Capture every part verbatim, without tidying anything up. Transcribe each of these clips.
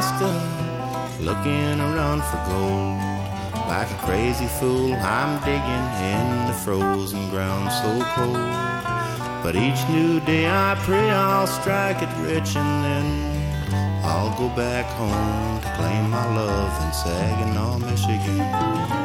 Alaska, looking around for gold. Like a crazy fool, I'm digging in the frozen ground so cold. But each new day I pray I'll strike it rich, and then I'll go back home to claim my love in Saginaw, Michigan.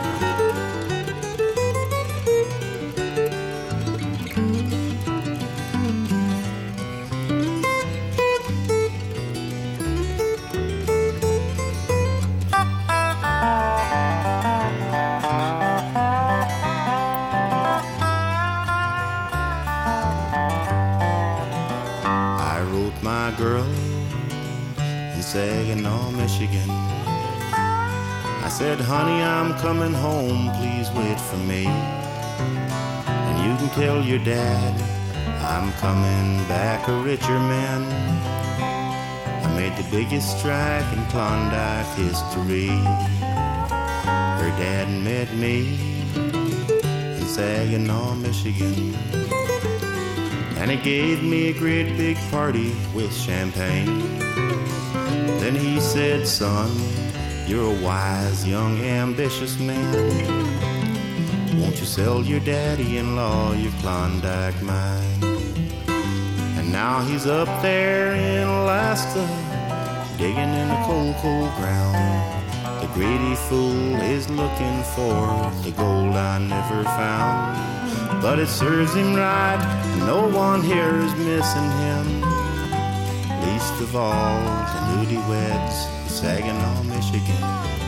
Girl in Saginaw, Michigan. I said, honey, I'm coming home, please wait for me. And you can tell your dad I'm coming back a richer man. I made the biggest strike in Klondike history. Her dad met me in Saginaw, Michigan. And he gave me a great big party with champagne. Then he said, son, you're a wise, young, ambitious man. Won't you sell your daddy-in-law your Klondike mine? And now he's up there in Alaska, digging in the cold, cold ground. The greedy fool is looking for the gold I never found. But it serves him right, no one here is missing him. Least of all, the newlyweds in Saginaw, Michigan.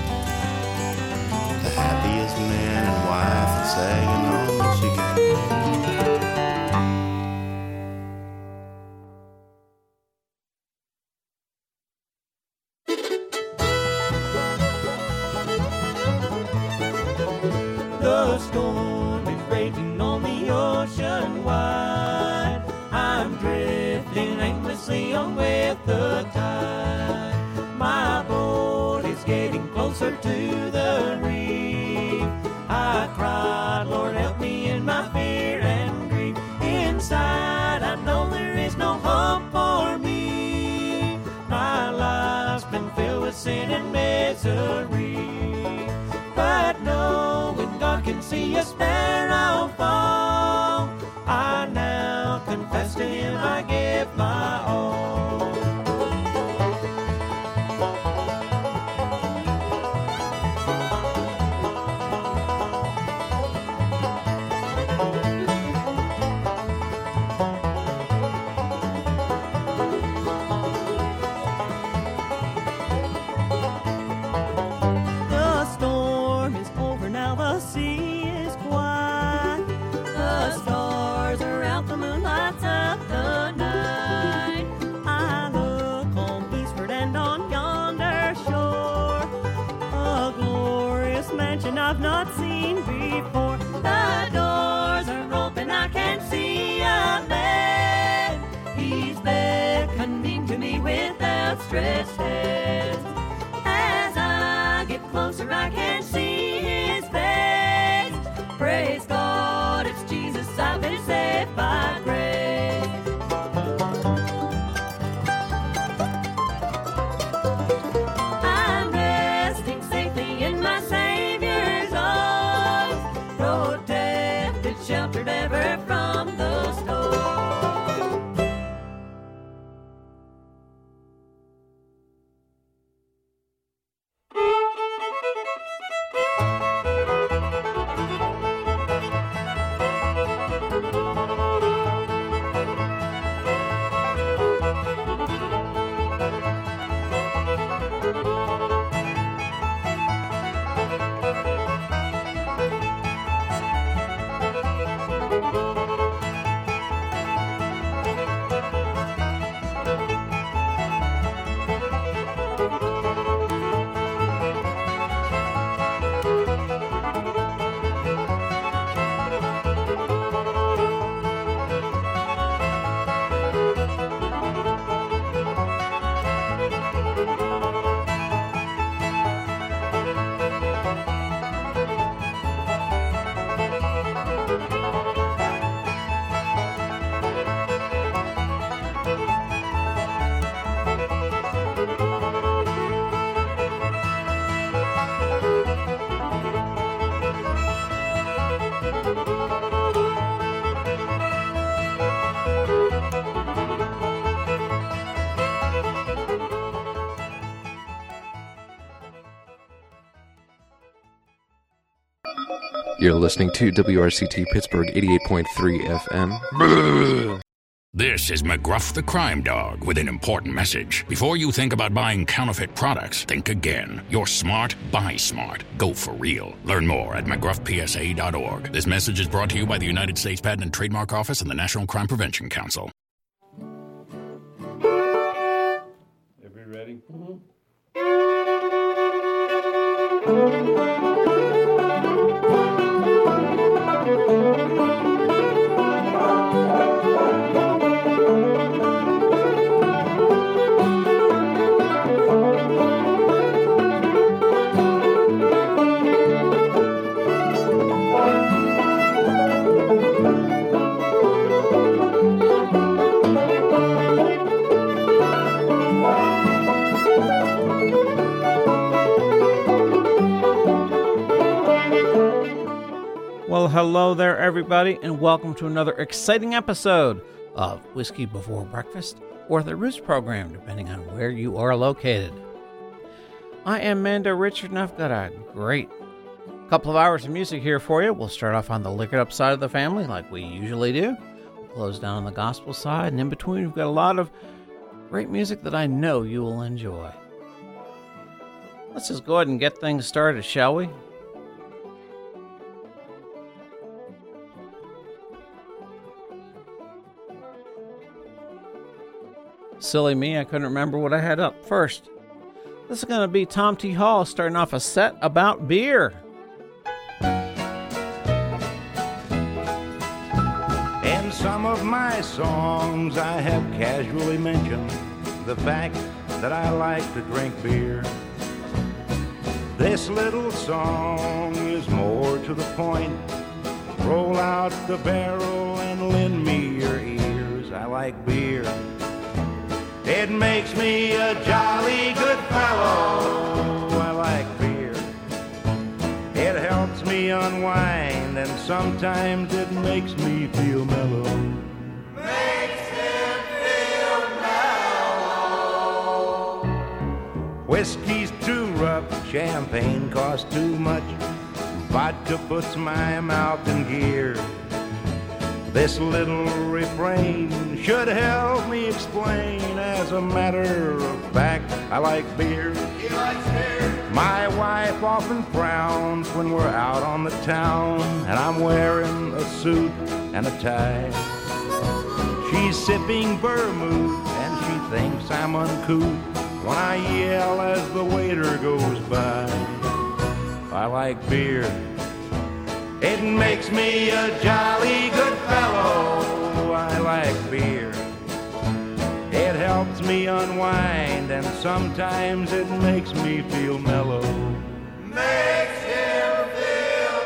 The happiest man and wife in Saginaw, Michigan. The storm is raging on the ocean wide. I'm drifting aimlessly on with the tide. My boat is getting closer to the reef. I cried, Lord, help me in my fear and grief. Inside, I know there is no hope for me. My life's been filled with sin and misery. But knowing God can see a sparrow fall, I now confess to Him I give my all. The storm is over now, the sea is quiet. The stars are out, the moon lights up the night. I look home eastward and on yonder shore, a glorious mansion I've not seen before. The doors are open, I can see a man. He's beckoning to me with outstretched hands. As I get closer, I can see His face. Praise God, it's Jesus, I've been saved by grace. I'm resting safely in my Savior's arms, protected, sheltered ever from the storm. You're listening to W R C T Pittsburgh eighty-eight point three F M. This is McGruff the Crime Dog with an important message. Before you think about buying counterfeit products, think again. You're smart, buy smart. Go for real. Learn more at mcgruff p s a dot org. This message is brought to you by the United States Patent and Trademark Office and the National Crime Prevention Council. Everybody ready? Mm-hmm. Well, hello there, everybody, and welcome to another exciting episode of Whiskey Before Breakfast or the Roost program, depending on where you are located. I am Mando Richard, and I've got a great couple of hours of music here for you. We'll start off on the liquored up side of the family, like we usually do. We'll close down on the gospel side, and in between, we've got a lot of great music that I know you will enjoy. Let's just go ahead and get things started, shall we? Silly me, I couldn't remember what I had up first. This is going to be Tom T. Hall starting off a set about beer. In some of my songs I have casually mentioned the fact that I like to drink beer. This little song is more to the point. Roll out the barrel and lend me your ears. I like beer. It makes me a jolly good fellow. I like beer. It helps me unwind, and sometimes it makes me feel mellow. Makes him feel mellow. Whiskey's too rough, champagne costs too much. Vodka puts my mouth in gear. This little refrain should help me explain. As a matter of fact, I like beer. He likes beer. My wife often frowns when we're out on the town and I'm wearing a suit and a tie. She's sipping vermouth and she thinks I'm uncouth when I yell as the waiter goes by. I like beer. It makes me a jolly good fellow. I like beer. It helps me unwind, and sometimes it makes me feel mellow. Makes him feel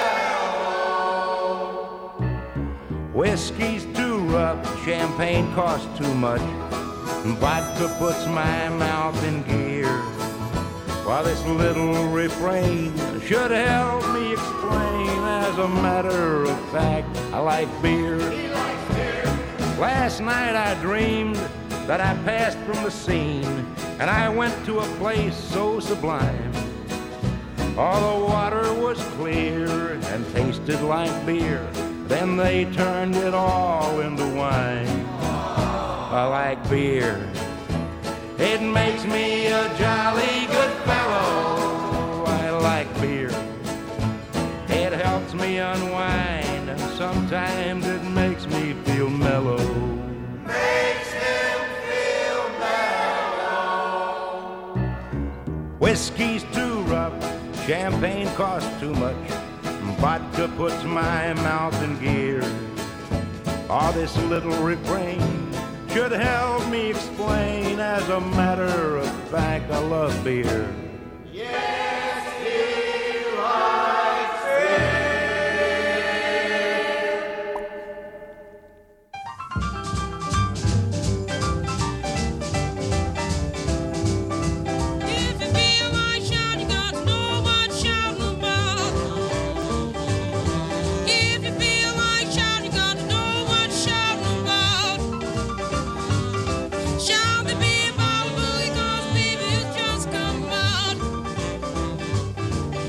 mellow. Whiskey's too rough, champagne costs too much. Vodka puts my mouth in gear. While this little refrain should help me explain. As a matter of fact, I like beer. He likes beer. Last night I dreamed that I passed from the scene and I went to a place so sublime. All the water was clear and tasted like beer. Then they turned it all into wine. I like beer. It makes me a jolly good fellow. I like beer. It helps me unwind, and sometimes it makes me feel mellow. Makes him feel mellow. Whiskey's too rough, champagne costs too much. Vodka puts my mouth in gear. All this little refrain should help me explain. As a matter of fact, I love beer. Yes, he likes If you feel like shouting, you got to know what you're shouting about. If you feel like shouting, you got to know what you're shouting about. Shout the beer bottle, because baby, it's just come out.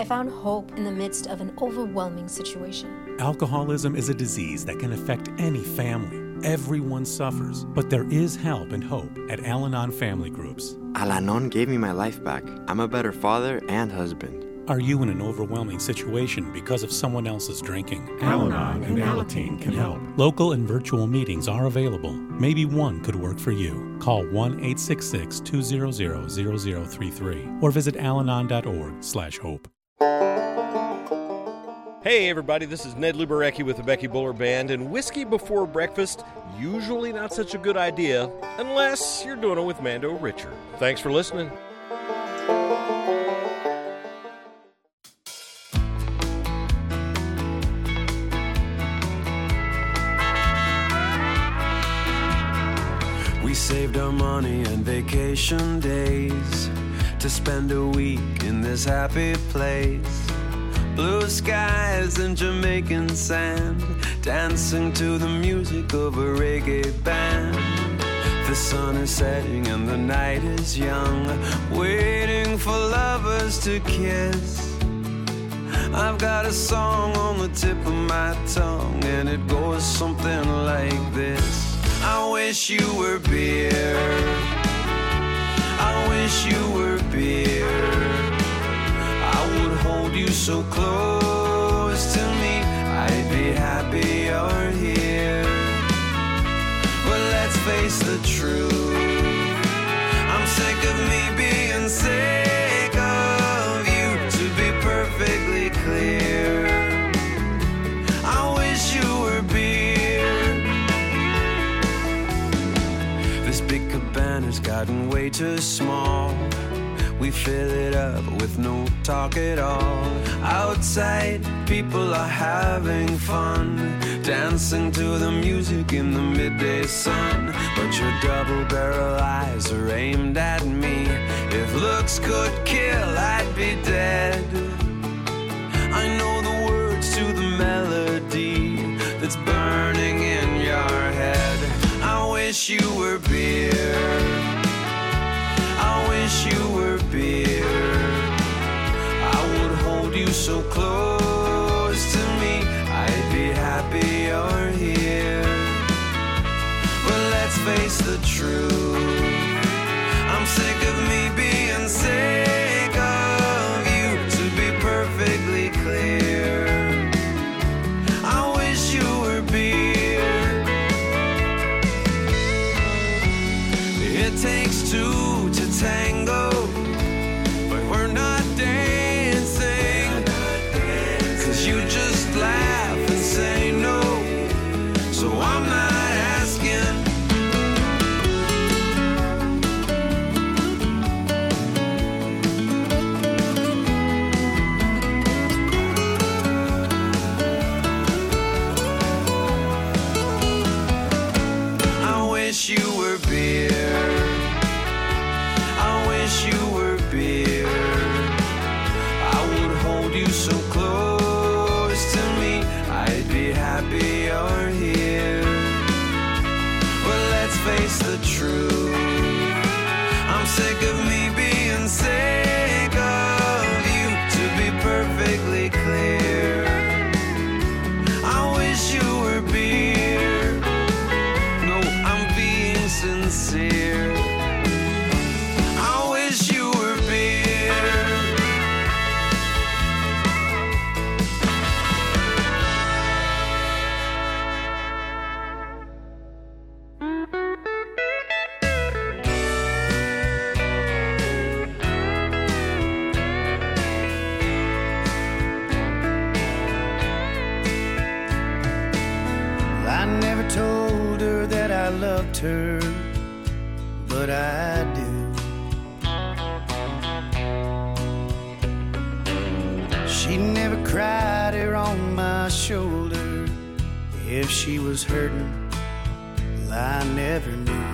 I found hope in the midst of an overwhelming situation. Alcoholism is a disease that can affect any family. Everyone suffers, but there is help and hope at Al-Anon Family Groups. Al-Anon gave me my life back. I'm a better father and husband. Are you in an overwhelming situation because of someone else's drinking? Al-Anon and Alateen can help. Local and virtual meetings are available. Maybe one could work for you. Call one eight six six, two zero zero, zero zero three three or visit alanon dot org slash hope. Hey everybody, this is Ned Luberecki with the Becky Buller Band, and whiskey before breakfast, usually not such a good idea unless you're doing it with Mando Richard. Thanks for listening. We saved our money and vacation days to spend a week in this happy place. Blue skies and Jamaican sand, dancing to the music of a reggae band. The sun is setting and the night is young, waiting for lovers to kiss. I've got a song on the tip of my tongue, and it goes something like this. I wish you were beer. I wish you were beer. I would hold you so close to me, I'd be happy you're here. But let's face the truth, I'm sick of me being sick of you. To be perfectly clear, I wish you were beer. This big cabana's gotten way too small. We fill it up with no talk at all. Outside, people are having fun, dancing to the music in the midday sun. But your double-barrel eyes are aimed at me. If looks could kill, I'd be dead. I know the words to the melody that's burning in your head. I wish you were beer. I wish you were beer. I would hold you so close to me, I'd be happy you're here. But let's face the truth, I'm sick of me being sick of you. To be perfectly clear, I wish you were beer. It takes two to tango, but we're not dancing, 'cause you just laugh and say no, so I'm not asking. I wish you were beer. I wish you were beer. I would hold you so close to me, I'd be happy you're here. But let's face the truth, I'm sick of me being sick of you. To be perfectly clear, I wish you were beer. No, I'm being sincere. I wish you were beer. I never told her that I loved her, but I do. She never cried her on my shoulder. If she was hurting, well, I never knew.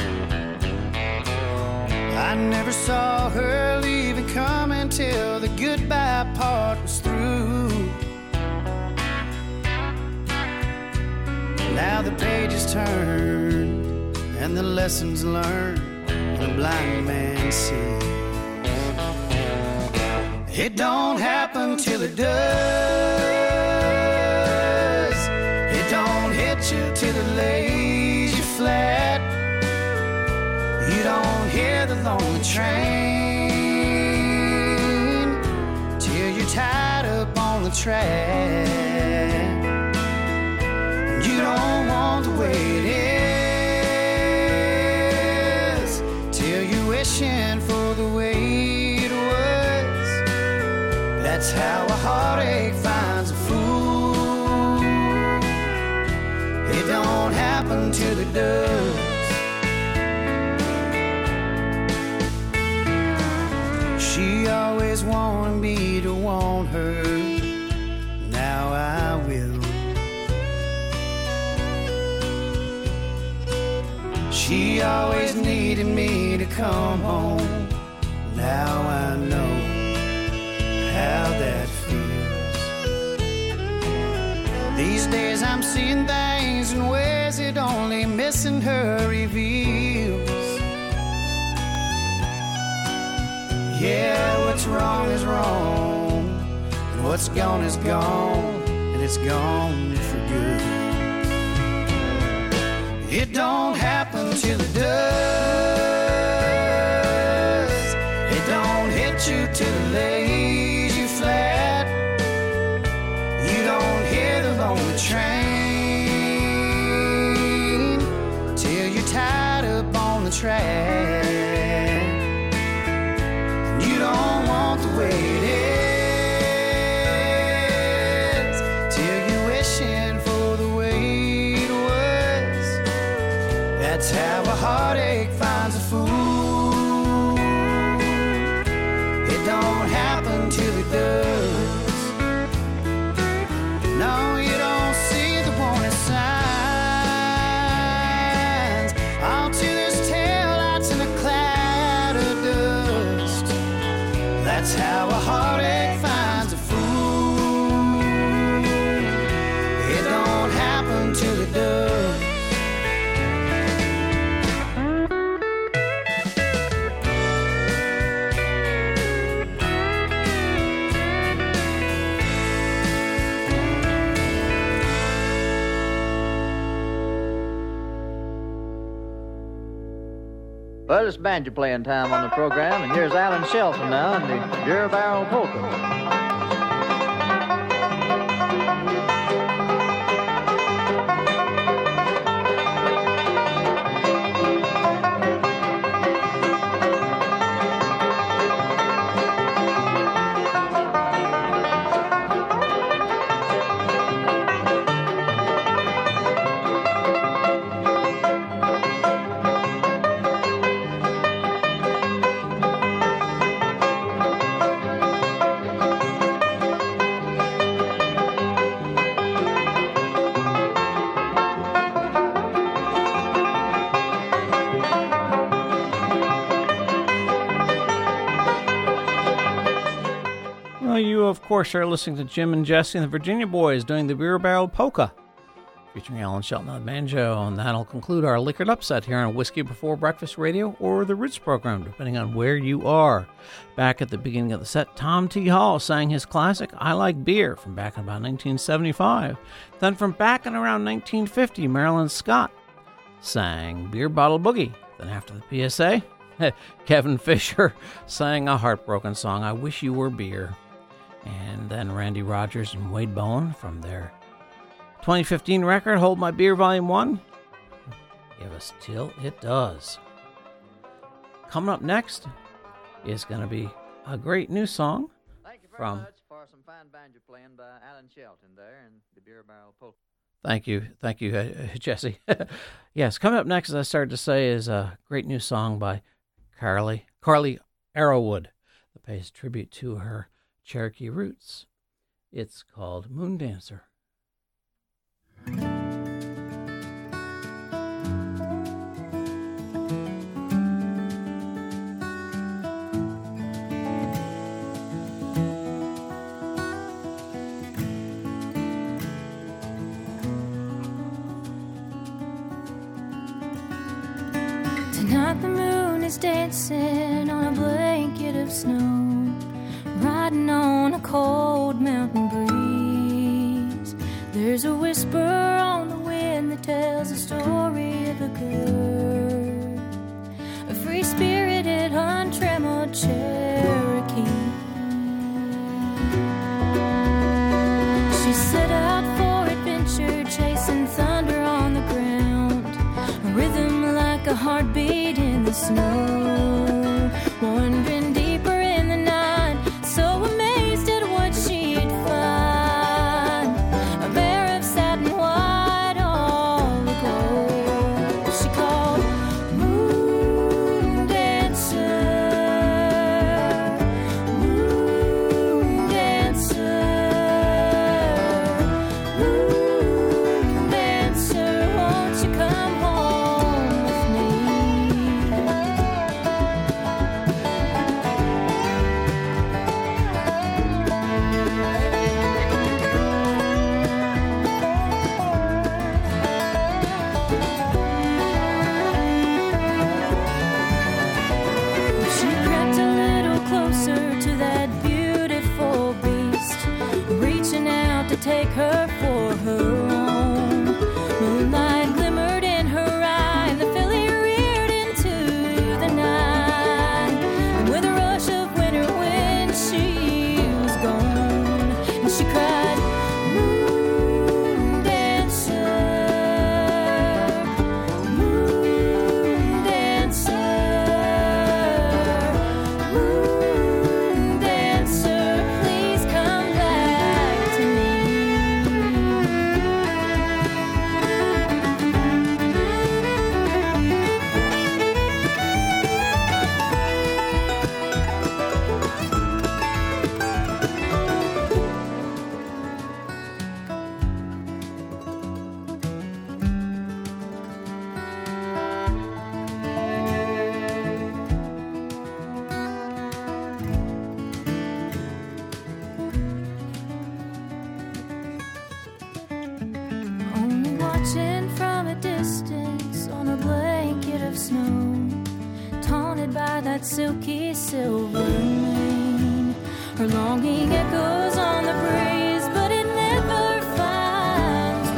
I never saw her leave and come until the goodbye part was through. Now the pages turn and the lessons learned, and a blind man sees. It don't happen till it does. It don't hit you till it lays you flat. You don't hear the lonely train till you're tied up on the track. You don't want the way it is till you're wishing for the way it was. That's how a heartache finds a fool. It don't happen till it does. She always wanted me to want her. Now I will. She always needed me to come home. Now I know how that feels. These days I'm seeing things in ways that only missing her reveals. Yeah, what's wrong is wrong, and what's gone is gone, and it's gone for good. It don't happen till it does. It don't hit you till it lays you flat. You don't hear the lonely train till you're tied up on the track. You don't want the way it is till you're wishing for the way it was. That's how a heartache finds a fool. It don't happen till it does. No, you don't see the warning signs until there's taillights in a cloud of dust. That's how a heartache finds a fool. It don't happen till it does. Well, it's banjo playing time on the program, and here's Alan Shelton now in the Beer Barrel Polka. Of course, are listening to Jim and Jesse and the Virginia Boys doing the Beer Barrel Polka, featuring Alan Shelton on banjo, and that'll conclude our Liquored Upset here on Whiskey Before Breakfast Radio or the Roots program, depending on where you are. Back at the beginning of the set, Tom T. Hall sang his classic I Like Beer from back in about nineteen seventy-five. Then from back in around nineteen fifty, Marilyn Scott sang Beer Bottle Boogie. Then after the P S A, Kevin Fisher sang a heartbroken song, I Wish You Were Beer. And then Randy Rogers and Wade Bowen from their twenty fifteen record, Hold My Beer Volume one, give us Till It Does. Coming up next is going to be a great new song Thank you very from... much for some fine banjo playing by Alan Shelton there in the Beer Barrel Polka. Thank you. Thank you, uh, Jesse. Yes, coming up next, as I started to say, is a great new song by Carly, Carly Arrowwood that pays tribute to her Cherokee roots. It's called Moon Dancer. Tonight the moon is dancing on a blanket of snow, riding on cold mountain breeze. There's a whisper on the wind that tells the story of a girl, a free-spirited, untrammeled Cherokee. She set out for adventure, chasing thunder on the ground, a rhythm like a heartbeat in the snow, wandering deeper in the night, so amazed at what she'd find, a bear of satin white all aglow. She called Moon Dancer, Moon Dancer, Moon Dancer, won't you come home with me? She crept a little closer to that beautiful beast, reaching out to take her for her own. Moonlight glimmered in her eye, and the filly reared into the night. And with a rush of winter wind, she was gone. And she cried, Moon Dancer, Moon Dancer, Moon Dancer, please come back to Only watching from a distance on a blanket of snow, taunted by that silky silver mane. Her longing echoes on the breeze, but it never finds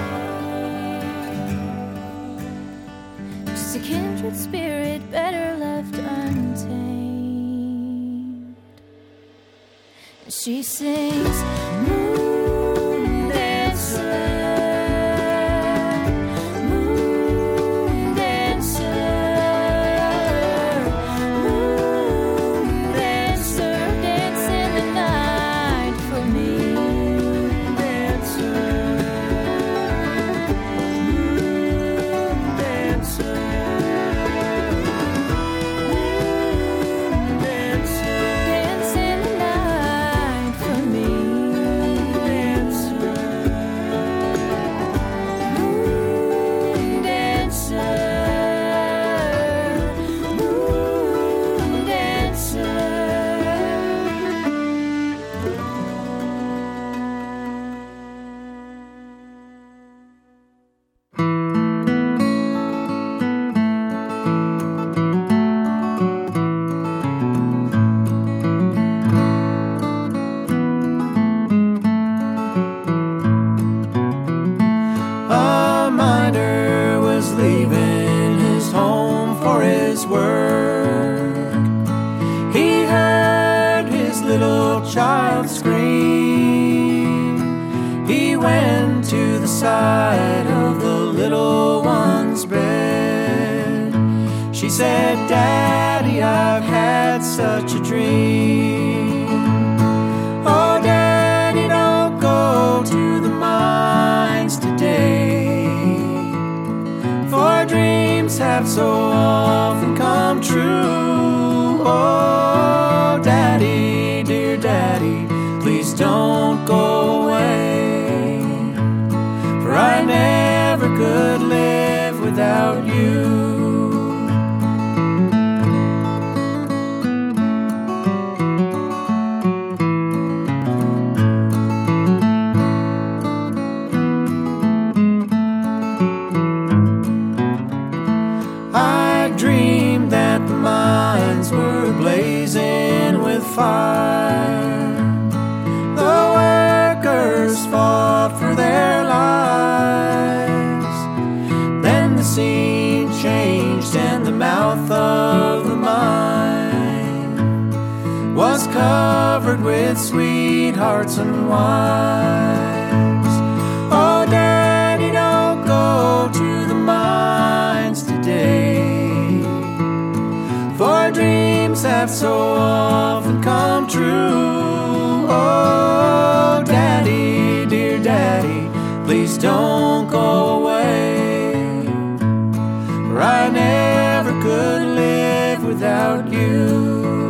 relief. Just a kindred spirit better left untamed. She sings, Moon Dancer, Moon Dancer, Moon Dancer, dance in the night for me. Moon Dancer, Moon Dancer, Moon Dancer, dance in the night for me. Moon Dancer, Moon Dancer, Moon Dancer. A miner was leaving his home for his work. He heard his little child scream. He went to the side of the little one's bed. She said, Daddy, I've had such a dream. Oh, Daddy, don't go to the mines today, for dreams have so often come true. Oh, Daddy, dear Daddy, please don't go away, for I never could live without you. I dreamed that the mines were blazing was covered with sweethearts and wives. Oh, Daddy, don't go to the mines today, for dreams have so often come true. Oh, Daddy, dear Daddy, please don't go away, for I never could live without you.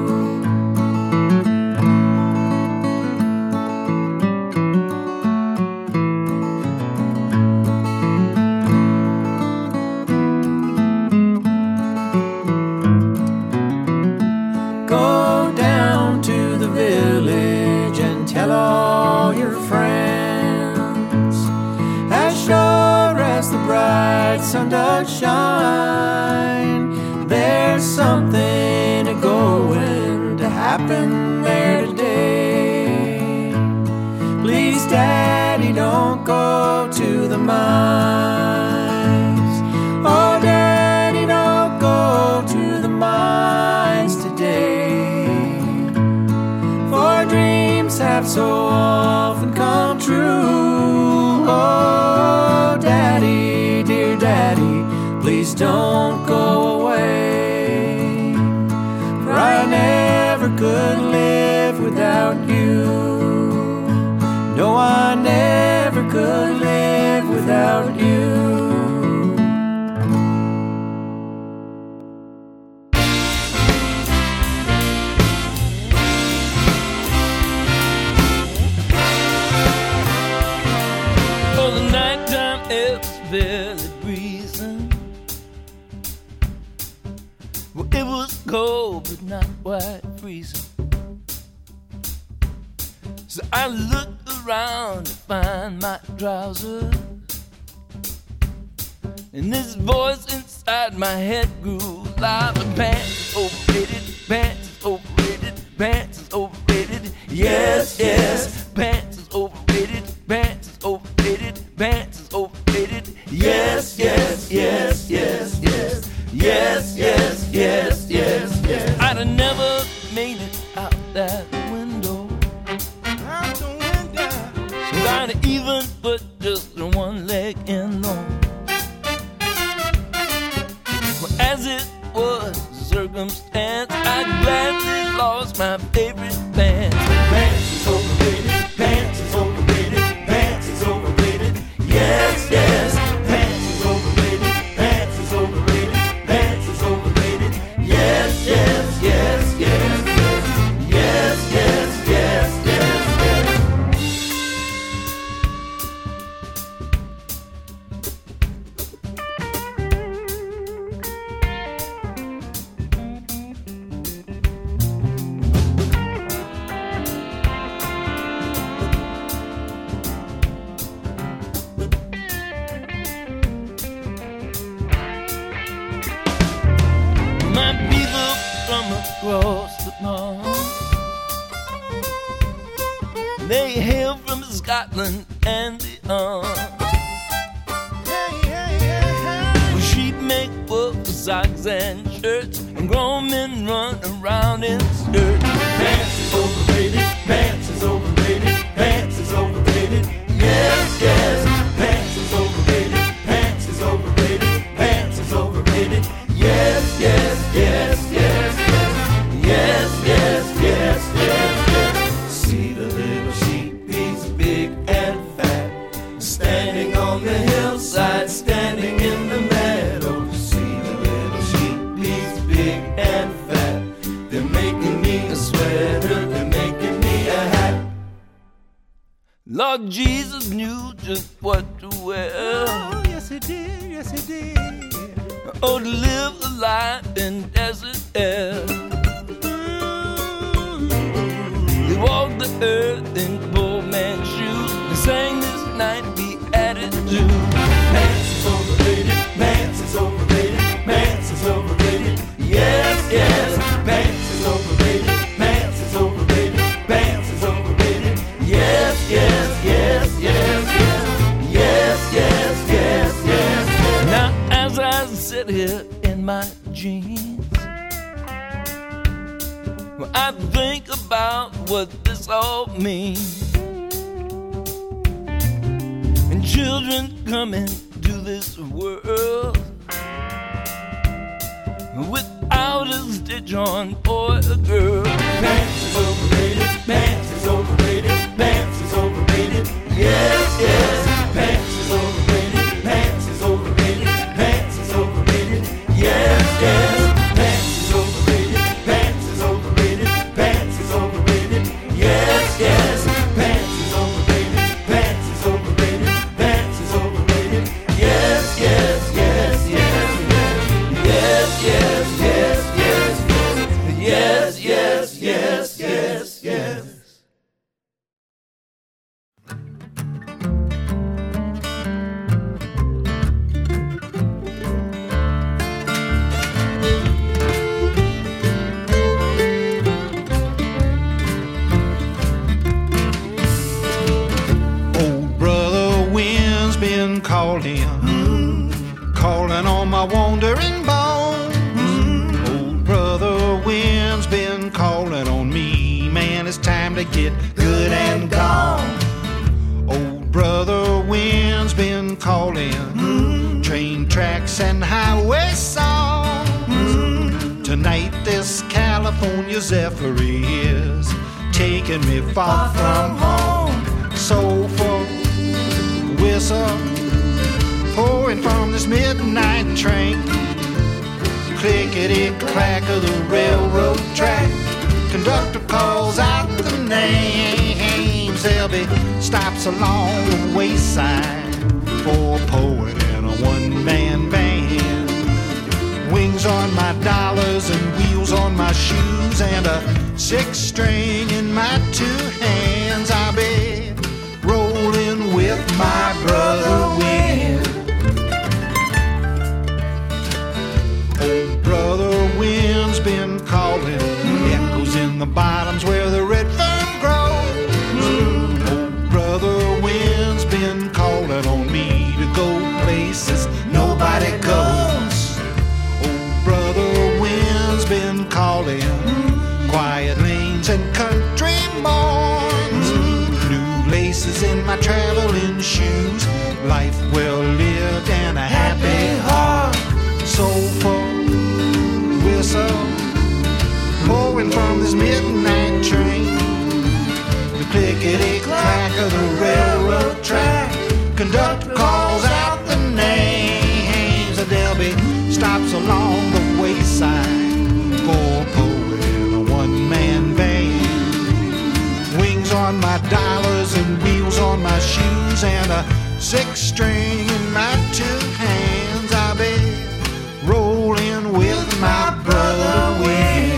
Go down to the village and tell all your friends, as sure as the bright sun does shine, there's something a going to happen there today. Please, Daddy, don't go to the mines. Oh, Daddy, don't go to the mines today, for dreams have so often come true. Oh, Daddy, dear Daddy, please don't go away, for I never could live without you. No, I never could live without you. For the nighttime it's barely breezing. Well, it was cold but not quite freezing. So I looked around to find my trousers, and this voice inside my head grew loud. Pants is overrated, pants is overrated, pants is overrated. Yes, yes, pants is overrated, pants is overrated, pants is overrated. Yes, yes, yes, yes, yes, yes, yes, yes, yes, yes. I'd have never made it out that window. Out the window. I'd have even put just one leg in though. Well, as it was a circumstance, I gladly lost my favorite pants. Pants is overrated, pants is overrated, pants is overrated. Yes, yes, pants is overrated, pants is overrated, pants is overrated. Yes, yes, yes, yes, yes, yes, yes, yes, yes, yes. My people from across the pond, they hail from Scotland and beyond. Well, sheep make wool for socks and shirts, and grown men run around in skirts. Pants is overrated, pants is overrated, pants is overrated. Yes, yes, pants is overrated, pants is overrated, pants is overrated. Yes, yes, yes, yes, yes, yes, yes, yes, yes, yes. See the little sheep, he's big and fat, standing on the hillside, standing in the meadow. See the little sheep, he's big and fat. They're making me a sweater, they're making me a hat. Lord Jesus knew just what to wear. Oh, yes he did, yes he did. Oh, to live a life in desert air. He walked the earth in poor man's shoes and sang this night be added to. Pants is overrated, pants is overrated, pants is overrated. Yes, yes, pants is overrated, pants is overrated, pants is overrated. Yes, yes, yes, yes, yes, yes, yes, yes, yes, yes. Now as I sit here in my jeans, when I think about what this all means. And children come into this world without a stitch on boy or girl. Pants is overrated, pants is overrated, pants is overrated. Yes, yes, pants is overrated, pants is overrated, pants is overrated. Yes, yes, pants is overrated, pants is overrated, pants is overrated. Yes, yes, pants is overrated, pants is overrated, pants is overrated. Yes, yes, yes, yes, yes, yes, yes, yes, yes, yes, yes, yes, yes, yes. Old brother wind's been calling, calling on my wandering bones. Old brother wind's been calling on me. Man, it's time to get good and gone. Old brother wind's been calling, train tracks and highway songs. Tonight this California zephyr is taking me far from home. Soulful whistle pouring from this midnight train. Clickety clack of the railroad track. Conductor calls out the names. There'll be stops along the wayside for a poet and a one-man band. Wings on my dollars and wheels on my shoes, and a six string in my two hands. I'll be rolling with my brother wind. Old brother wind's been calling, echoes in the bottoms where the red fern grows. Old brother wind's been calling on me to go places nobody goes. Old brother wind's been calling, quiet lanes and country morns. New laces in my traveling shoes, life well lived and a happy heart. Soulful whistle pouring from this midnight train. The clickety clack of the railroad track. Conductor calls out the names, and there'll be stops along the wayside for a poet and a one-man band. Wings on my dollars and wheels on my shoes, and a six string in my two hands. I'll be rolling with my brother wind.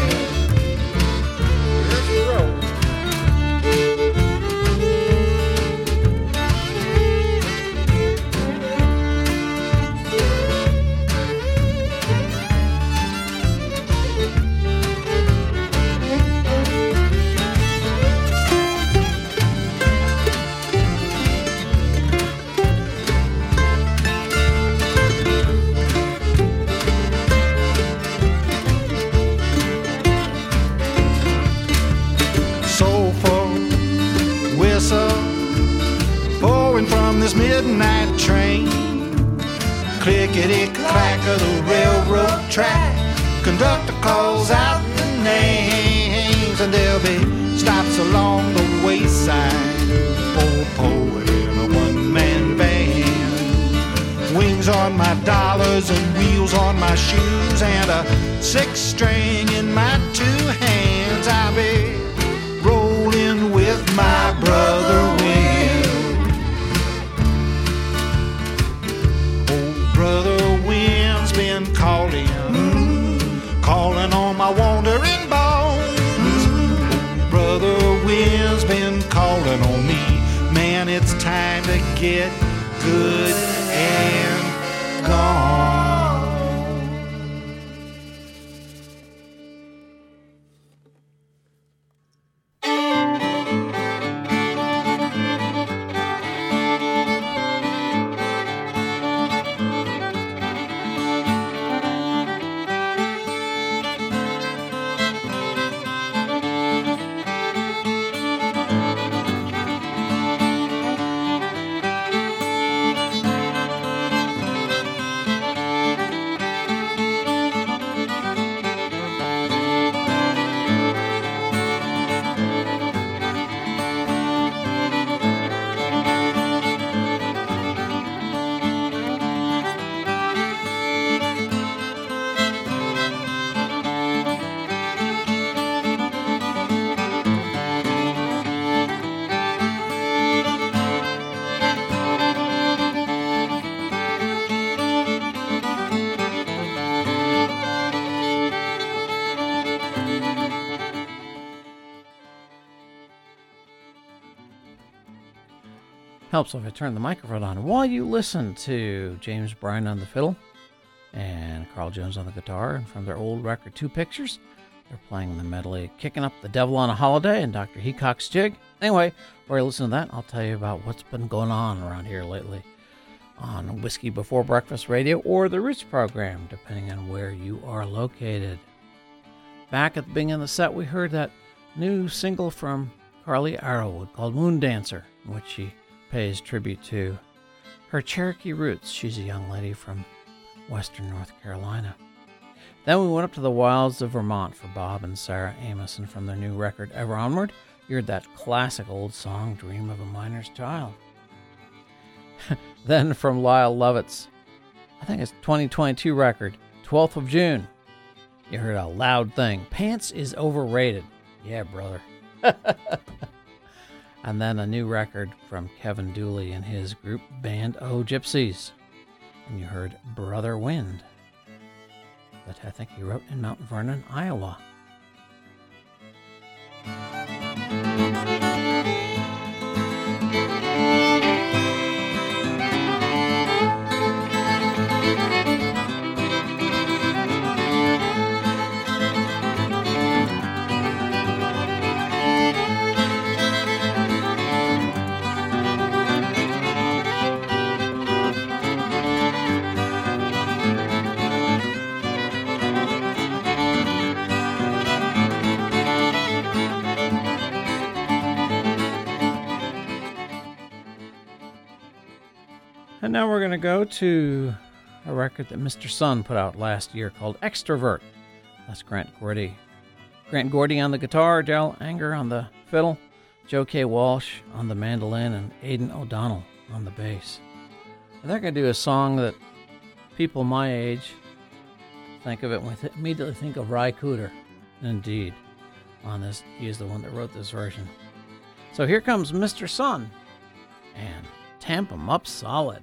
This midnight train, clickety clack of the railroad track. Conductor calls out the names, and there'll be stops along the wayside for a poet and a one-man band. Wings on my dollars and wheels on my shoes, and a six string in my two hands. I'll be rolling with my brother wind. Brother wind's been calling, calling on my wandering bones. Brother wind's been calling on me. Man, it's time to get good and gone. Helps if I turn the microphone on while you listen to James Bryan on the fiddle and Carl Jones on the guitar. And from their old record, Two Pictures, they're playing the medley Kicking Up the Devil on a Holiday and Doctor Heacock's Jig. Anyway, while you listen to that, I'll tell you about what's been going on around here lately on Whiskey Before Breakfast Radio or the Roots program, depending on where you are located. Back at the beginning of the set, we heard that new single from Carly Arrowood called Moon Dancer, in which she pays tribute to her Cherokee roots. She's a young lady from western North Carolina. Then we went up to the wilds of Vermont for Bob and Sarah Amos, and from their new record, Ever Onward, you heard that classic old song, Dream of a Miner's Child. Then from Lyle Lovett's, I think it's twenty twenty-two record, twelfth of June, you heard A Loud Thing, Pants is Overrated. Yeah, brother. And then a new record from Kevin Dooley and his group Band O' Gypsies. And you heard Brother Wind, that I think he wrote in Mount Vernon, Iowa. And now we're going to go to a record that Mister Sun put out last year called Extrovert. That's Grant Gordy. Grant Gordy on the guitar, Daryl Anger on the fiddle, Joe K. Walsh on the mandolin, and Aidan O'Donnell on the bass. And they're going to do a song that people my age think of it when they immediately think of Ry Cooder. Indeed, on this, he is the one that wrote this version. So here comes Mister Sun and Tamp 'em Up Solid.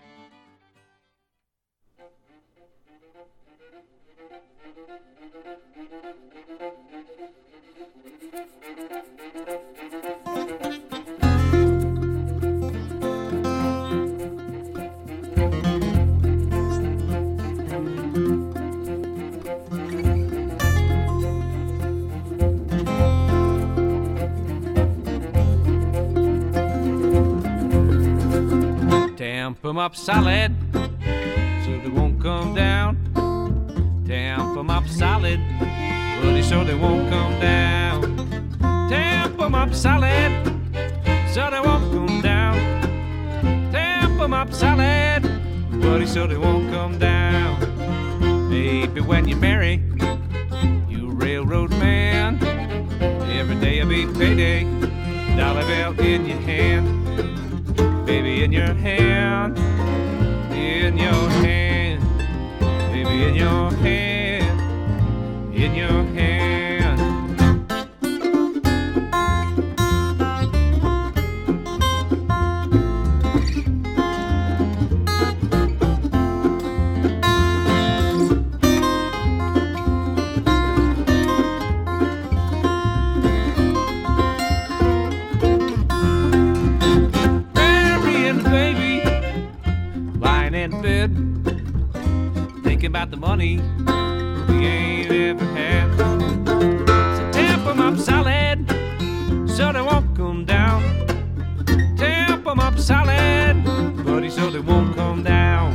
Tamp 'em up solid, so they won't come down. Tamp 'em up solid, buddy, so they won't come down. Tamp 'em up solid, so they won't come down. Tamp 'em up solid, buddy, so they won't come down. Maybe when you marry, you railroad man, every day will be payday, dollar bill in your hand. Baby, in your hand, in your hand, baby, in your hand, in your hand. About the money we ain't ever had. So tamp 'em up solid, so they won't come down. Tamp 'em up solid, buddy, so they won't come down.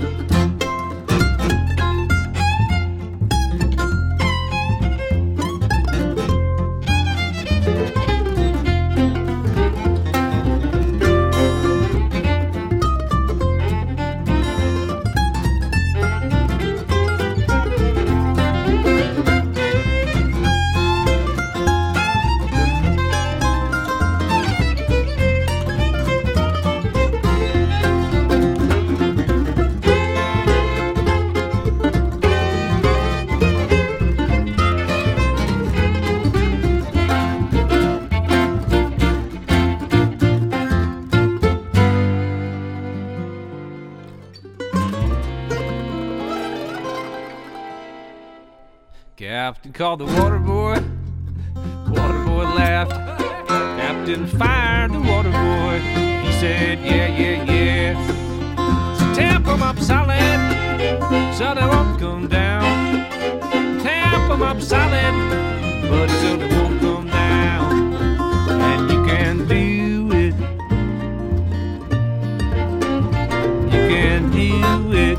Captain called the water boy, water boy laughed. Captain fired the water boy, he said, yeah, yeah, yeah. So tap 'em up solid, so they won't come down. Tap 'em up solid, but so they won't come down. And you can do it. You can do it.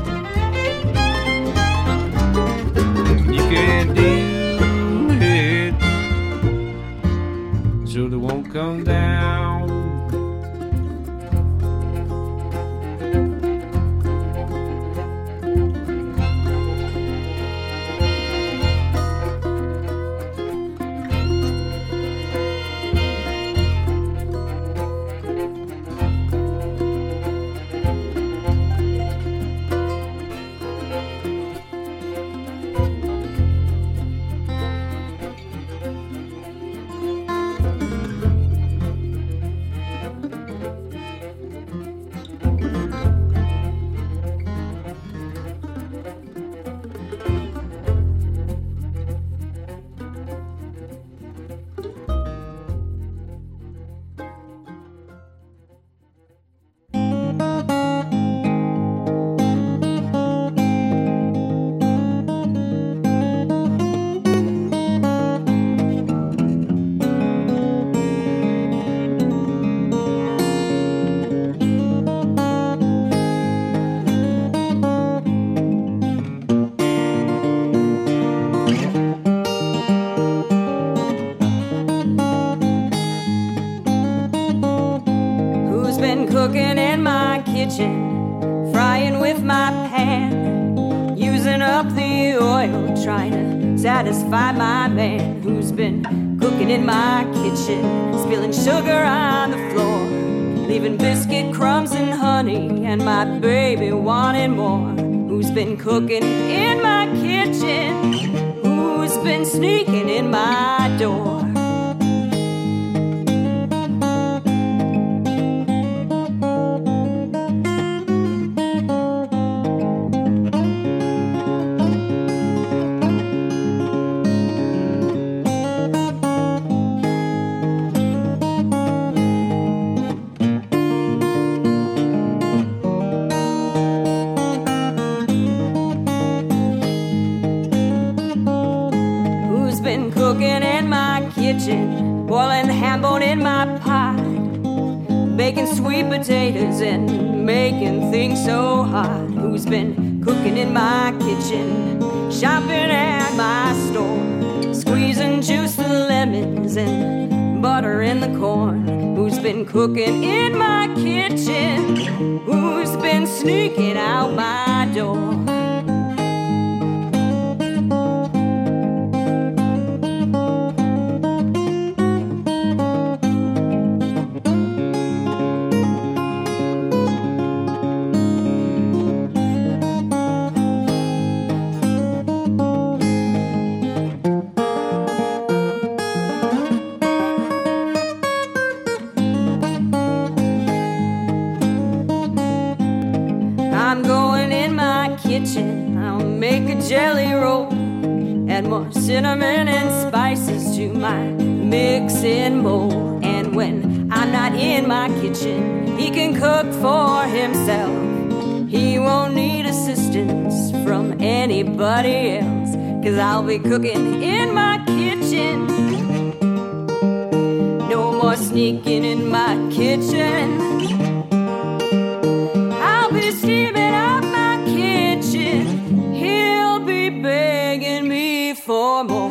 You can do it. So they won't come down. Cooking in my kitchen, frying with my pan, using up the oil, trying to satisfy my man. Who's been cooking in my kitchen, spilling sugar on the floor, leaving biscuit crumbs and honey, and my baby wanting more. Who's been cooking in my kitchen, who's been sneaking in my door? Cooking in my kitchen, boiling ham bone in my pot, baking sweet potatoes and making things so hot. Who's been cooking in my kitchen, shopping at my store, squeezing juice the lemons and butter in the corn? Who's been cooking in my kitchen, who's been sneaking out my door? I'll make a jelly roll, add more cinnamon and spices to my mixing bowl. And when I'm not in my kitchen, he can cook for himself. He won't need assistance from anybody else, 'cause I'll be cooking in my kitchen. No more sneaking in my kitchen. I'll be steaming out my kitchen. He'll be begging me for more.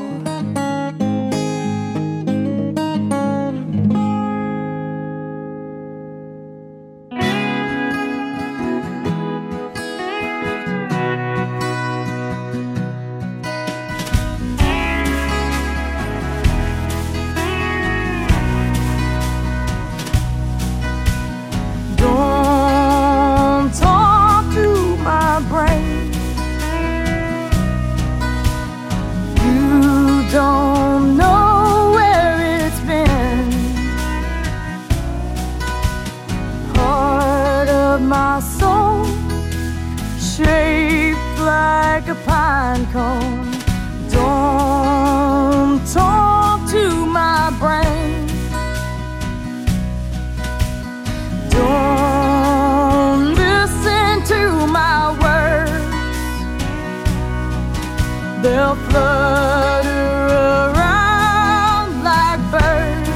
flutter around like birds.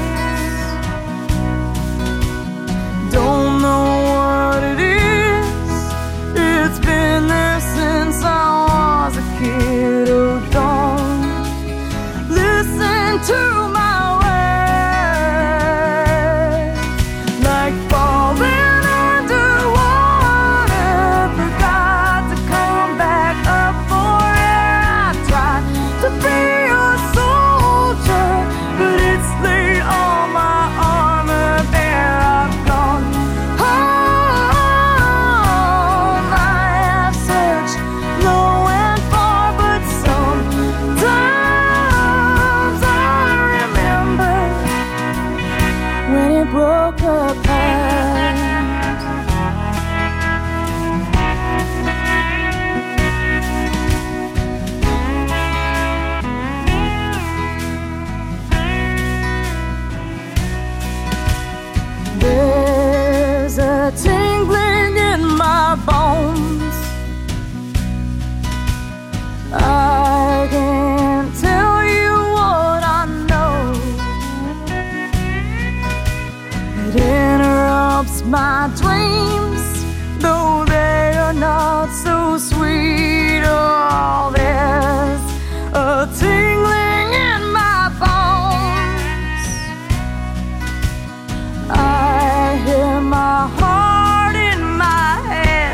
Don't know what it is. It's been there since I was a kid. Oh, don't listen to my words. Like falling underwater, forgot to come back up for air. I tried to be a soldier, but it's laid on my armor bare. I've gone home. I have searched low and far, but sometimes I remember when it broke apart. There's a tingling in my bones. I can't tell you what I know. It interrupts my dreams, though they are not so sweet. Oh, there's a tingling in my bones. I hear my heart in my head.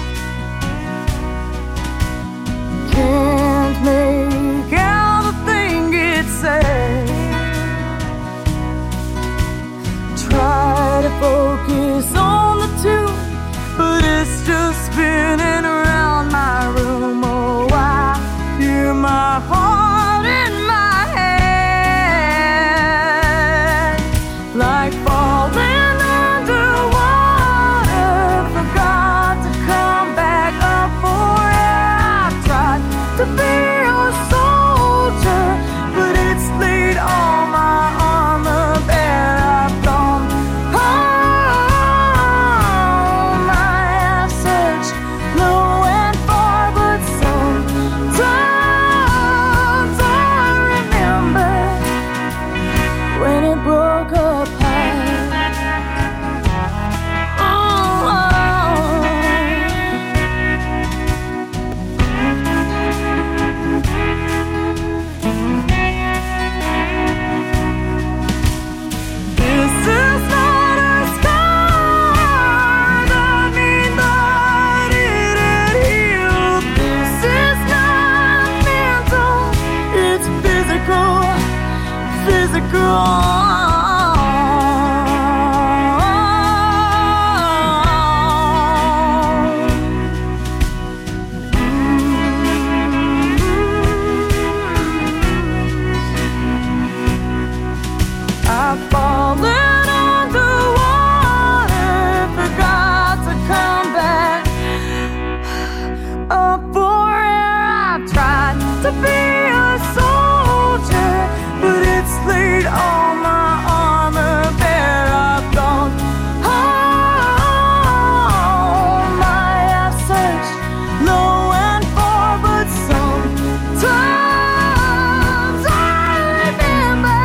Can't make out a thing it says. Try to focus on the tune, but it's just spinning around my room. Oh, I hear my heart in my head. Like falling underwater, forgot to come back up for air. I've tried to be a soldier, but it's laid all my armor bare. I've gone home. I have searched low and far, but sometimes I remember when it broke apart. Oh, this is not a scar. That means that it had healed. This is not mental. It's physical. Physical. I've fallen underwater, forgot to come back up for air. I've tried to be a soldier, but it's laid all my armor bare. I've gone home. I have searched low and far, but sometimes I remember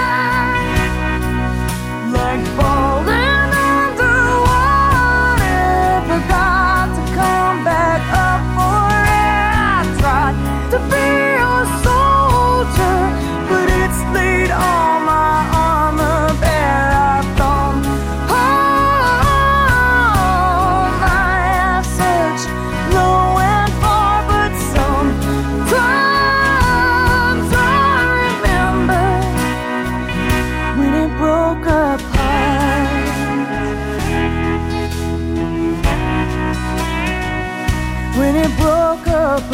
like falling underwater, forgot to come back up for air. I tried to be a soldier, but it's laid all my armor bare. I've gone home. I have searched low and far, but sometimes I remember when it broke apart. When it broke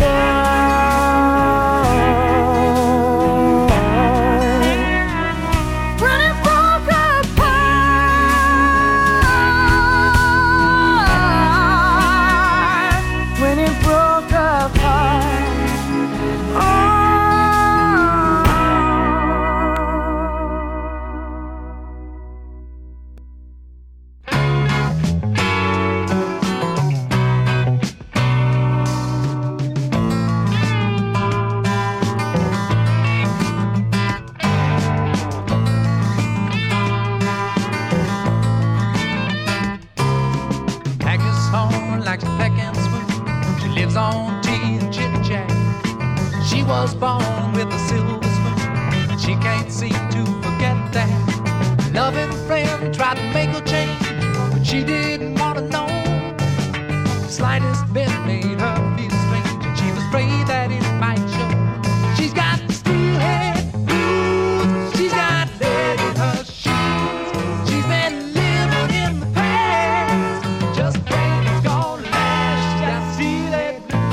apart. When it broke apart. When it broke apart. Oh. loving friend tried to make her change, but she didn't want to know. The slightest bit made her feel strange, and she was afraid that it might show. She's got the steelhead blues, she's got lead in her shoes. She's been living in the past, just praying it's gonna last. She's got steelhead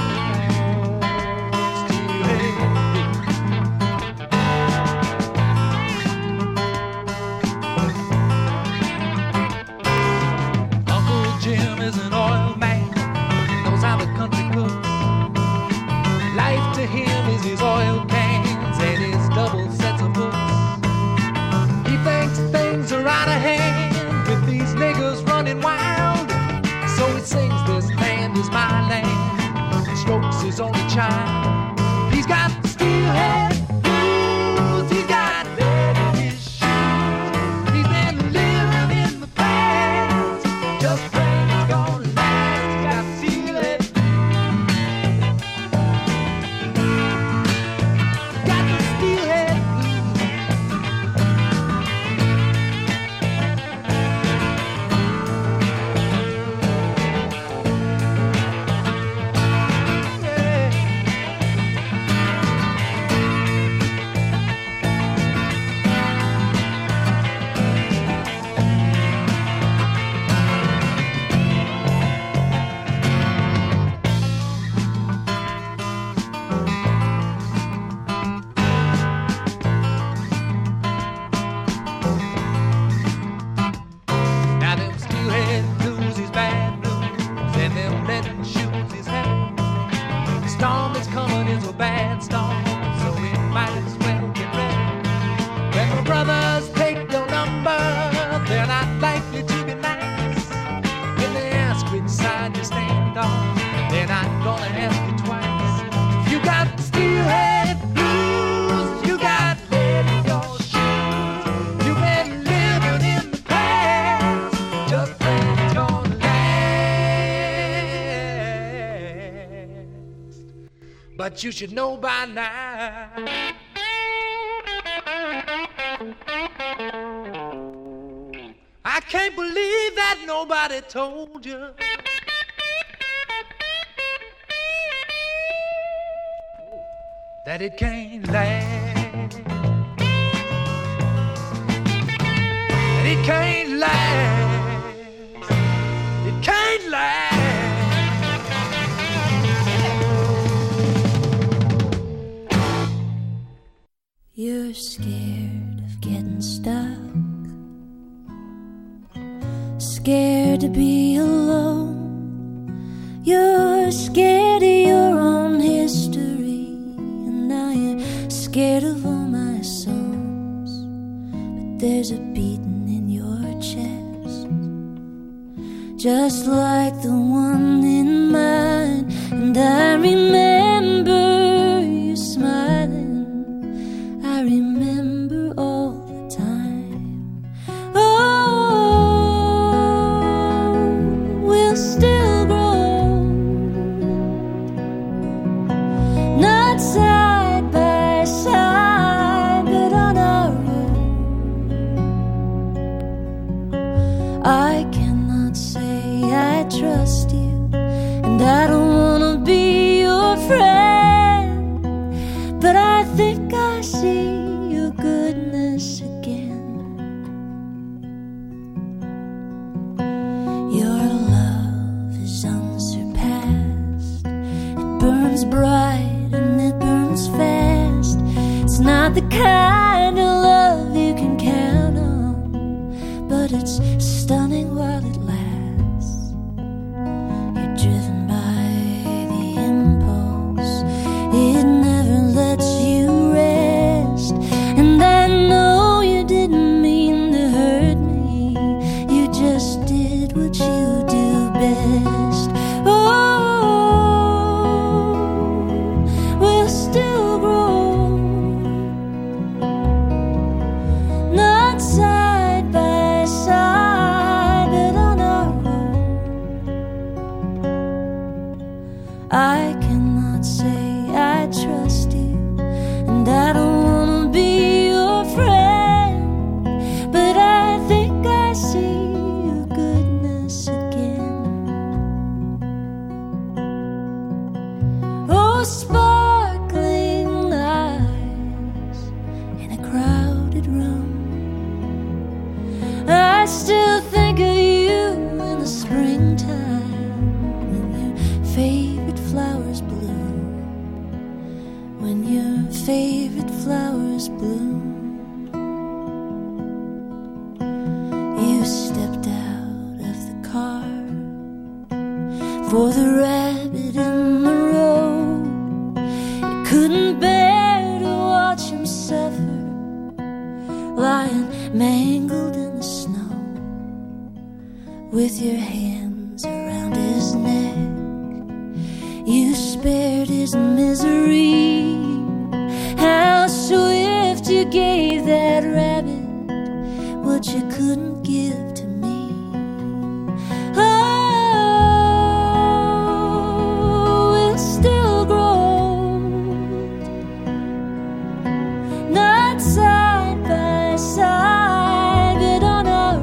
Jim is an oil man, knows how the country cooks. Life to him is his oil cans and his double sets of books. He thinks things are out of hand with these niggas running wild. So he sings, this land is my land, and strokes his only child. He's got the steelhead blues, he's got lead in his shoes. He's been living in the past, just praying it's gonna last. He's got steelhead blues, got the steelhead Now them steelhead blues is bad blues, and them leaden shoes is heavy. The storm that's coming is a bad storm, so we might as well get ready. When the brothers take your number, they're not likely to be nice. When they ask which side you stand on, they're not gonna ask you twice. If you got the steelhead blues, you got lead in your shoes. You've been living in the past, just praying it's gonna last. But you should know by now, I can't believe that nobody told you that it can't last. That it can't last. It can't last. You're scared of getting stuck, scared to be alone. You're scared of your own history, and now you're scared of all my songs. But there's a beating in your chest, just like the one in mine. And I remember you smiling, I remember all the time. Oh, we'll still grow, not side by side, but on our own. I cannot say I trust you, and I don't wanna be your friend, but I think I see your goodness again. Your love is unsurpassed. It burns bright and it burns fast. It's not the kind of love you can count on, but it's stunning while it lasts. You're driven by the impulse, it never lets you rest. And I know you didn't mean to hurt me, you just did what you do best. Oh, we'll still grow, not side by side, but on our own. I cannot say I trust you, and I don't wanna be your friend, but I I still think of you in the springtime, when your favorite flowers bloom, when your favorite flowers bloom. You stepped out of the car for the rabbit in the road. You couldn't bear to watch him suffer, lying mangled in the snow, with your hands around his neck. You spared his misery. How swift you gave that rabbit what you couldn't give to me. Oh, we'll still grow, not side by side, but on our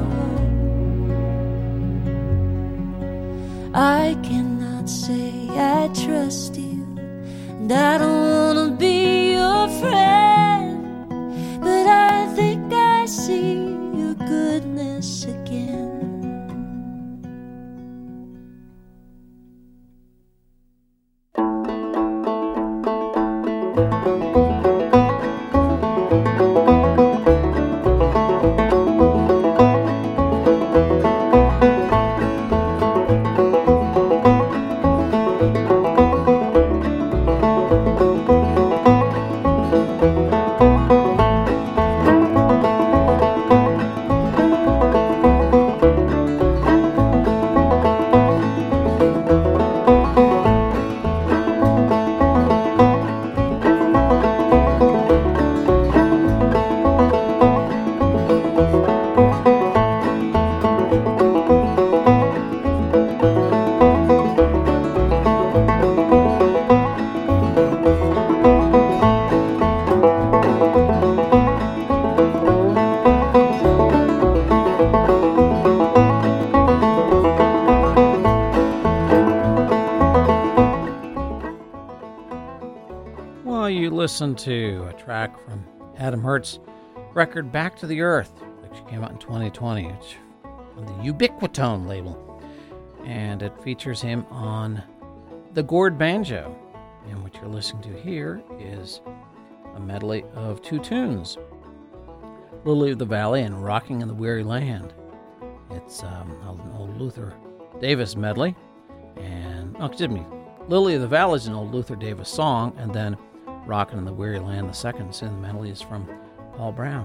own. I cannot say I trust you, and I don't want to be your friend, but I think I see your goodness again. Listen to a track from Adam Hurt's record Back to the Earth, which came out in twenty twenty. It's on the Ubiquitone label, and it features him on the gourd banjo. And what you're listening to here is a medley of two tunes, Lily of the Valley and Rocking in the Weary Land. It's um, an old Luther Davis medley, and oh, excuse me, Lily of the Valley is an old Luther Davis song, and then Rockin' in the Weary Land, the second instrumental, is from Paul Brown.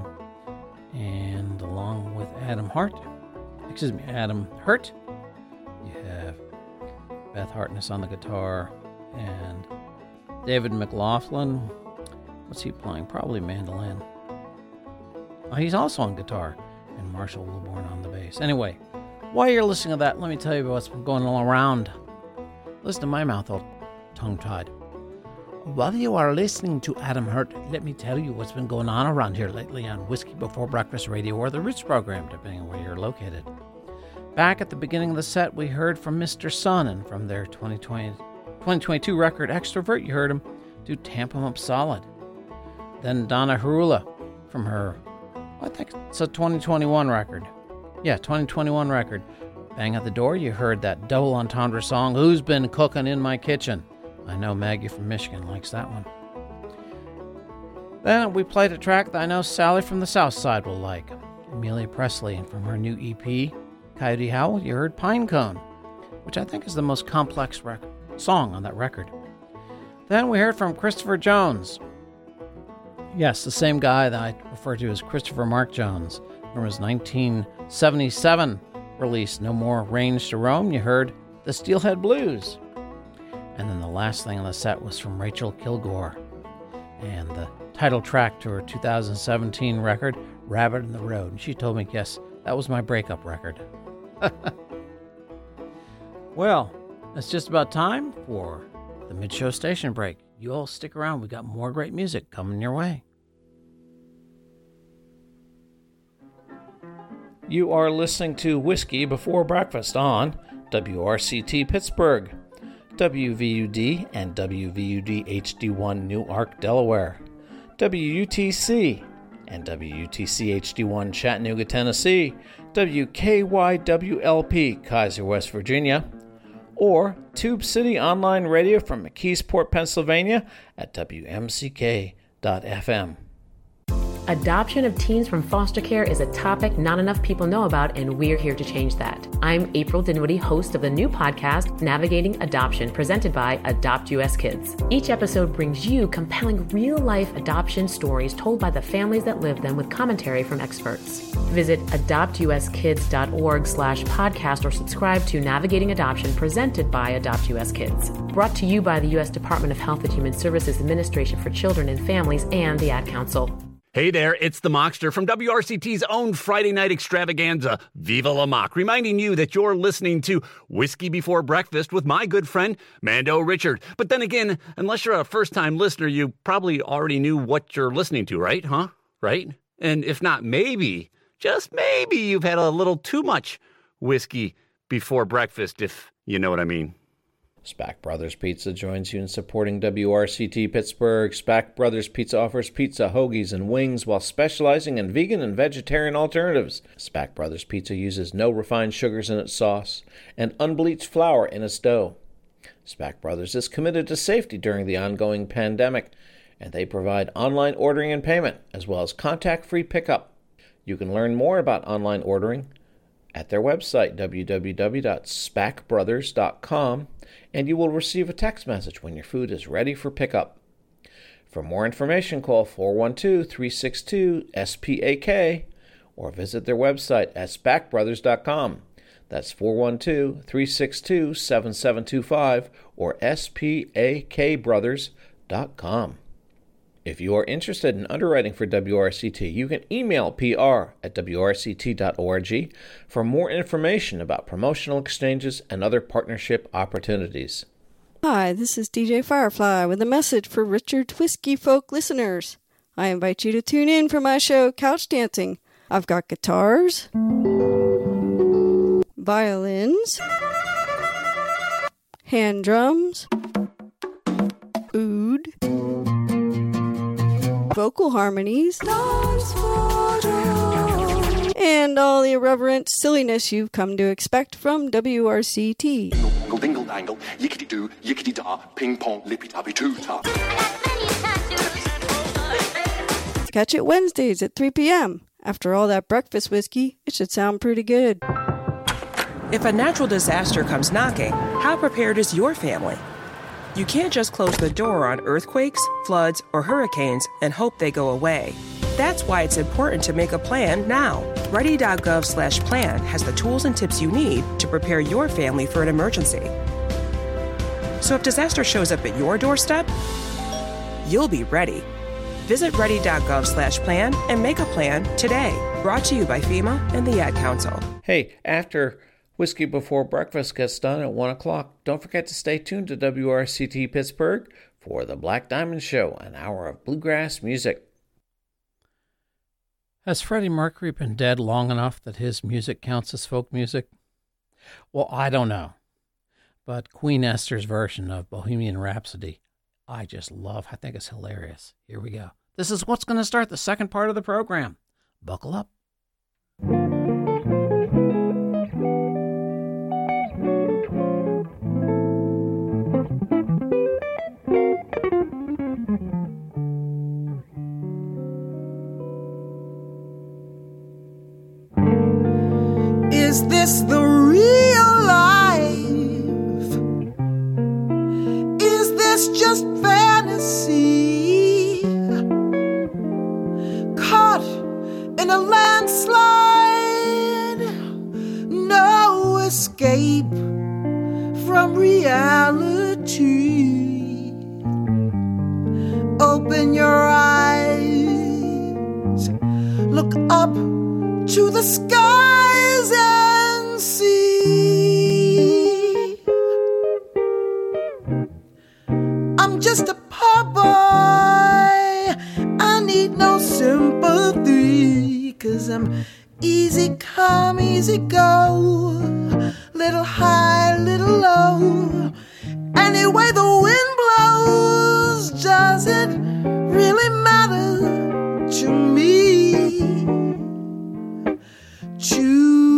And along with Adam Hart, excuse me, Adam Hurt, you have Beth Hartness on the guitar and David McLaughlin. What's he playing? Probably mandolin. Oh, he's also on guitar, and Marshall Wilborn on the bass. Anyway, while you're listening to that, let me tell you about what's been going on around. Listen to my mouth all tongue-tied. While you are listening to Adam Hurt, let me tell you what's been going on around here lately on Whiskey Before Breakfast Radio or the Roots program, depending on where you're located. Back at the beginning of the set, we heard from Mister Sun, and from their twenty twenty, twenty twenty-two record Extrovert, you heard him do Tamp 'Em Up Solid. Then Donna Harula from her, I think it's a twenty twenty-one record. Yeah, twenty twenty-one record. Bang at the Door, you heard that double entendre song, Who's Been Cooking in My Kitchen? I know Maggie from Michigan likes that one. Then we played a track that I know Sally from the South Side will like. Amelia Presley, and from her new E P, Coyote Howl, you heard Pinecone, which I think is the most complex rec- song on that record. Then we heard from Christopher Jones. Yes, the same guy that I refer to as Christopher Mark Jones. From his nineteen seventy-seven release, No More Range to Roam, you heard The Steelhead Blues. And then the last thing on the set was from Rachel Kilgore, and the title track to her two thousand seventeen record, Rabbit in the Road. And she told me, yes, that was my breakup record. Well, it's just about time for the mid-show station break. You all stick around. We got more great music coming your way. You are listening to Whiskey Before Breakfast on W R C T Pittsburgh, W V U D and W V U D H D one Newark, Delaware, W U T C and W U T C H D one Chattanooga, Tennessee, W K Y W L P, Kaiser, West Virginia, or Tube City Online Radio from McKeesport, Pennsylvania at W M C K dot F M. Adoption of teens from foster care is a topic not enough people know about, and we're here to change that. I'm April Dinwiddie, host of the new podcast, Navigating Adoption, presented by Adopt U S Kids. Each episode brings you compelling real-life adoption stories told by the families that live them with commentary from experts. Visit adopt u s kids dot org slash podcast or subscribe to Navigating Adoption, presented by Adopt U S Kids. Brought to you by the U S Department of Health and Human Services Administration for Children and Families and the Ad Council. Hey there, it's the Mockster from W R C T's own Friday night extravaganza, Viva La Mock, reminding you that you're listening to Whiskey Before Breakfast with my good friend, Mando Richard. But then again, unless you're a first-time listener, you probably already knew what you're listening to, right? Huh? Right? And if not, maybe, just maybe you've had a little too much whiskey before breakfast, if you know what I mean. Spack Brothers Pizza joins you in supporting W R C T Pittsburgh. Spack Brothers Pizza offers pizza, hoagies, and wings while specializing in vegan and vegetarian alternatives. Spack Brothers Pizza uses no refined sugars in its sauce and unbleached flour in its dough. Spack Brothers is committed to safety during the ongoing pandemic, and they provide online ordering and payment, as well as contact-free pickup. You can learn more about online ordering at their website, w w w dot spack brothers dot com, and you will receive a text message when your food is ready for pickup. For more information, call four one two, three six two, S P A K or visit their website at spack brothers dot com. That's four one two, three six two, seven seven two five or S P A K brothers dot com. If you are interested in underwriting for W R C T, you can email P R at w r c t dot org for more information about promotional exchanges and other partnership opportunities. Hi, this is D J Firefly with a message for Richard Whiskey Folk listeners. I invite you to tune in for my show, Couch Dancing. I've got guitars, violins, hand drums, oud, vocal harmonies, and all the irreverent silliness you've come to expect from W R C T. Dingle, dingle, dangle, yickety doo, yickety da, ping pong, lippy tappy too ta. Catch it Wednesdays at three p.m. After all that breakfast whiskey, it should sound pretty good. If a natural disaster comes knocking, how prepared is your family? You can't just close the door on earthquakes, floods, or hurricanes and hope they go away. That's why it's important to make a plan now. ready dot gov slash plan has the tools and tips you need to prepare your family for an emergency. So if disaster shows up at your doorstep, you'll be ready. Visit ready dot gov slash plan and make a plan today. Brought to you by FEMA and the Ad Council. Hey, after Whiskey Before Breakfast gets done at one o'clock, don't forget to stay tuned to W R C T Pittsburgh for the Black Diamond Show, an hour of bluegrass music. Has Freddie Mercury been dead long enough that his music counts as folk music? Well, I don't know. But Queen Esther's version of Bohemian Rhapsody, I just love. I think it's hilarious. Here we go. This is what's going to start the second part of the program. Buckle up. Is this the real life? Is this just fantasy? Caught in a landslide, no escape from reality. Open your eyes, look up to the skies and see. I'm just a poor boy, I need no sympathy, 'cause I'm easy come, easy go, little high, little low. Anyway the wind blows, does it really matter to me? Choose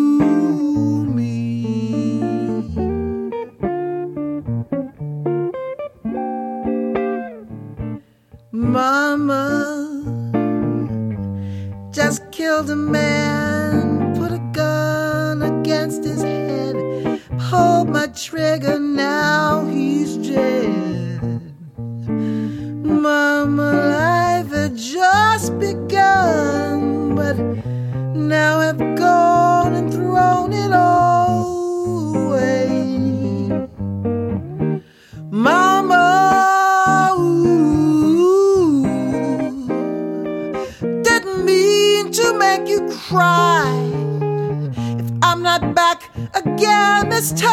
trigger, now he's dead. Mama, life had just begun, but now I've gone and thrown it all away. Mama, ooh, didn't mean to make you cry. If I'm not back again this time,